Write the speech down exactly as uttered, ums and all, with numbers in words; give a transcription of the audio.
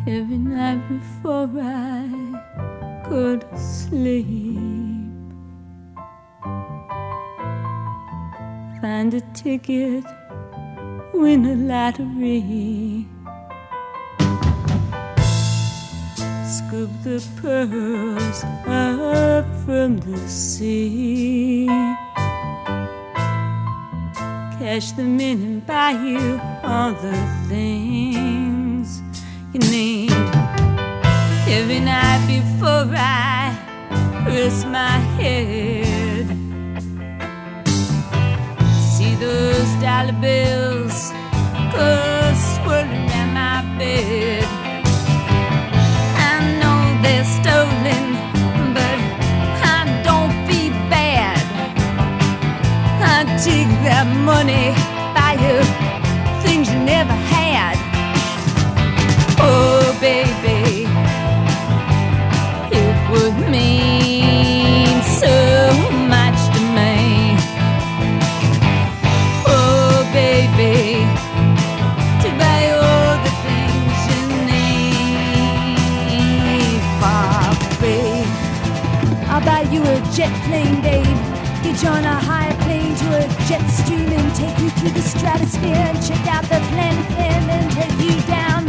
every night before I go to sleep. Find a ticket, win a lottery, scoop the pearls up from the sea, cash them in and buy you all the things you need. Every night before I rest my head, see those dollar bills go swirling around my bed. I know they're stolen, but I don't feel bad. I take that money, buy you things you never had. Oh, baby, it would mean so much to me. Oh, baby, to buy all the things you need for free. I'll buy you a jet plane, babe. Get you on a high plane to a jet stream and take you through the stratosphere and check out the planet then and take you down